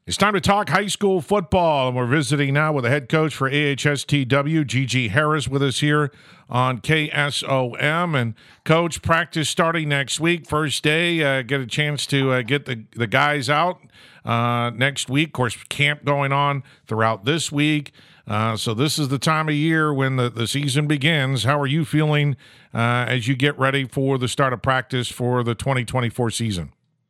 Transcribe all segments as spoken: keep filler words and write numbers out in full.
It's time to talk high school football, and we're visiting now with the head coach for A H S T W, Gigi Harris, with us here on K S O M. And, Coach, practice starting next week, first day. Uh, get a chance to uh, get the, the guys out uh, next week. Of course, camp going on throughout this week. Uh, so this is the time of year when the, the season begins. How are you feeling uh, as you get ready for the start of practice for the twenty twenty-four season?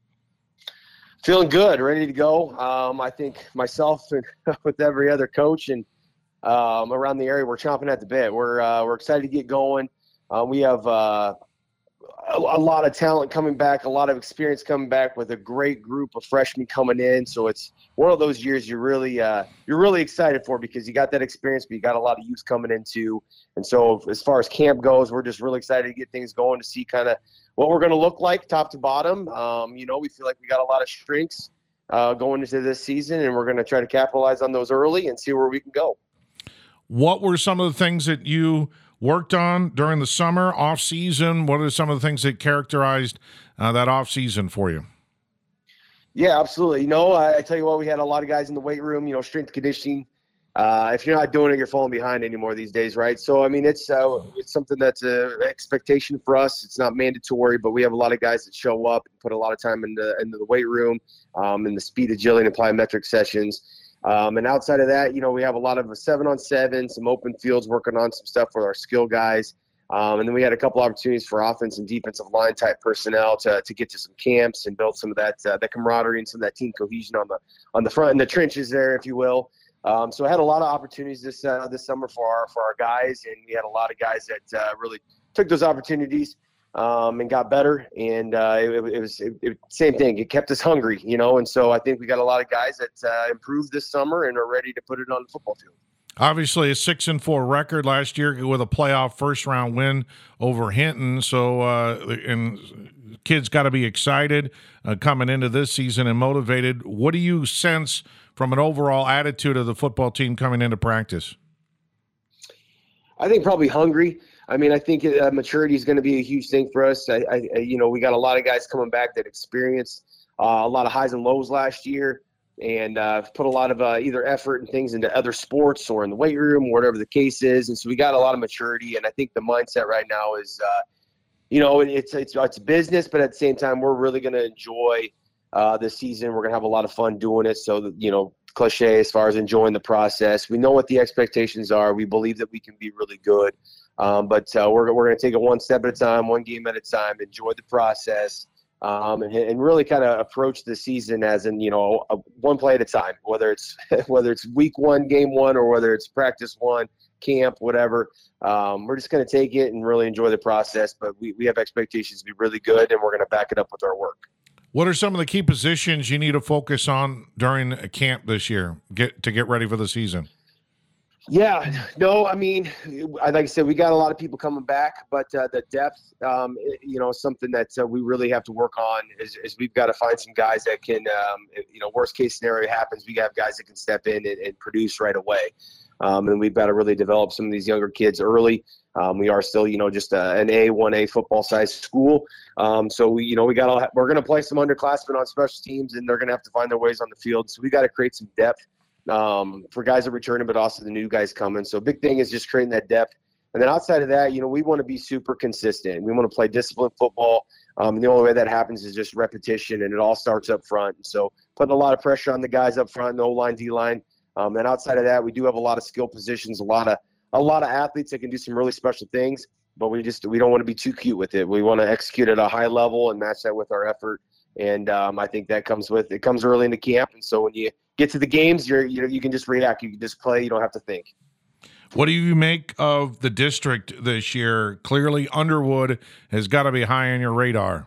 Feeling good, ready to go. Um, I think myself and with every other coach and um, around the area, we're chomping at the bit. We're uh, we're excited to get going. Uh, we have uh, a, a lot of talent coming back, a lot of experience coming back with a great group of freshmen coming in. So it's one of those years you're really uh, you're really excited for because you got that experience, but you got a lot of youth coming in too. And so as far as camp goes, we're just really excited to get things going to see kind of what we're going to look like top to bottom. Um, you know, we feel like we got a lot of strengths uh, going into this season, and we're going to try to capitalize on those early and see where we can go. What were some of the things that you worked on during the summer, off season? What are some of the things that characterized uh, that off season for you? Yeah, absolutely. You know, I, I tell you what, we had a lot of guys in the weight room, you know, strength conditioning. Uh, if you're not doing it, you're falling behind anymore these days, right? So, I mean, it's uh, it's something that's an expectation for us. It's not mandatory, but we have a lot of guys that show up and put a lot of time into, into the weight room, um, in the speed, agility, and plyometric sessions. Um, and outside of that, you know, we have a lot of seven on seven, some open fields, working on some stuff with our skill guys. Um, and then we had a couple opportunities for offense and defensive line type personnel to to get to some camps and build some of that uh, that camaraderie and some of that team cohesion on the on the front in the trenches there, if you will. Um, so I had a lot of opportunities this uh, this summer for our for our guys, and we had a lot of guys that uh, really took those opportunities um, and got better. And uh, it, it was it, it, same thing; it kept us hungry, you know. And so I think we got a lot of guys that uh, improved this summer and are ready to put it on the football field. Obviously, a six and four record last year with a playoff first round win over Hinton. So, uh, and kids got to be excited uh, coming into this season and motivated. What do you sense from an overall attitude of the football team coming into practice? I think probably hungry. I mean, I think uh, maturity is going to be a huge thing for us. I, I, you know, we got a lot of guys coming back that experienced uh, a lot of highs and lows last year, and uh, put a lot of uh, either effort and things into other sports or in the weight room, whatever the case is. And so we got a lot of maturity. And I think the mindset right now is, uh, you know, it's it's it's business, but at the same time, we're really going to enjoy uh, this season. We're going to have a lot of fun doing it. So, that, you know, cliche as far as enjoying the process. We know what the expectations are. We believe that we can be really good. Um, but uh, we're, we're going to take it one step at a time, one game at a time, enjoy the process. Um, and, and really kind of approach the season as in, you know, a, one play at a time, whether it's whether it's week one, game one, or whether it's practice one, camp, whatever. Um, we're just going to take it and really enjoy the process. But we, we have expectations to be really good, and we're going to back it up with our work. What are some of the key positions you need to focus on during a camp this year get to get ready for the season? Yeah, no, I mean, like I said, we got a lot of people coming back, but uh, the depth, um, you know, something that uh, we really have to work on is, is we've got to find some guys that can, um, you know, worst case scenario happens, we have guys that can step in and, and produce right away. Um, and we've got to really develop some of these younger kids early. Um, we are still, you know, just a, an A, one A football size school. Um, so we, you know, we got to, we're going to play some underclassmen on special teams, and they're going to have to find their ways on the field. So we got to create some depth um, for guys that are returning, but also the new guys coming. So big thing is just creating that depth. And then outside of that, you know, we want to be super consistent. We want to play disciplined football. Um, and the only way that happens is just repetition, and it all starts up front. And so putting a lot of pressure on the guys up front, the O-line, D-line. Um, and outside of that, we do have a lot of skill positions, a lot of a lot of athletes that can do some really special things, but we just we don't want to be too cute with it. We want to execute at a high level and match that with our effort. And um, I think that comes with it comes early into camp. And so when you get to the games, you're you know you can just react, you can just play, you don't have to think. What do you make of the district this year? Clearly, Underwood has got to be high on your radar.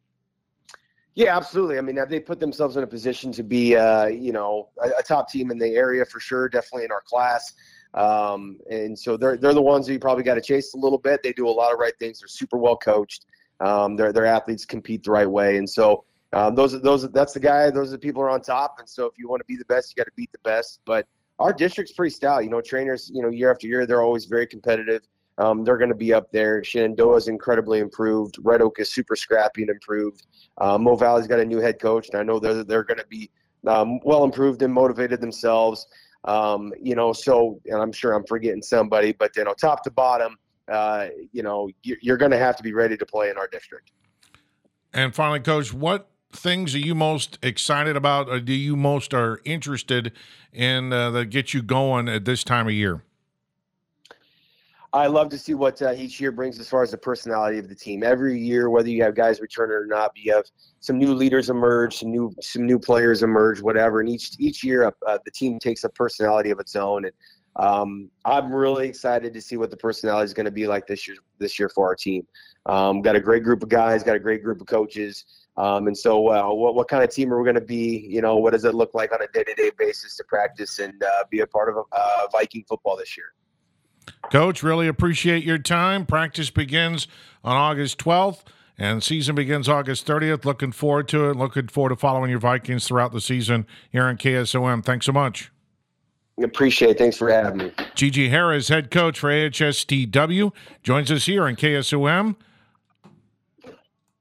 Yeah, absolutely. I mean, they put themselves in a position to be, uh, you know, a, a top team in the area for sure, definitely in our class. Um, and so they're they're the ones that you probably got to chase a little bit. They do a lot of right things. They're super well coached. Um, their their athletes compete the right way, and so um, those those that's the guy. Those are the people who are on top. And so if you want to be the best, you got to beat the best. But our district's pretty stout. You know, trainers, you know, year after year, they're always very competitive. Um, they're going to be up there. Shenandoah is incredibly improved. Red Oak is super scrappy and improved. Uh, Mo Valley's got a new head coach, and I know they're they're going to be um, well improved and motivated themselves. Um, you know, so, and I'm sure I'm forgetting somebody, but, you know, top to bottom, uh, you know, you're going to have to be ready to play in our district. And finally, Coach, what things are you most excited about, or do you most are interested in uh, that get you going at this time of year? I love to see what uh, each year brings as far as the personality of the team. Every year, whether you have guys returning or not, you have some new leaders emerge, some new some new players emerge, whatever. And each each year, uh, the team takes a personality of its own. And um, I'm really excited to see what the personality is going to be like this year. This year for our team, um, got a great group of guys, got a great group of coaches. Um, and so, uh, what what kind of team are we going to be? You know, what does it look like on a day-to-day basis to practice and uh, be a part of uh, Viking football this year? Coach, really appreciate your time. Practice begins on August twelfth, and season begins August thirtieth. Looking forward to it. Looking forward to following your Vikings throughout the season here on K S O M. Thanks so much. Appreciate it. Thanks for having me. G G Harris, head coach for A H S T W, joins us here on K S O M.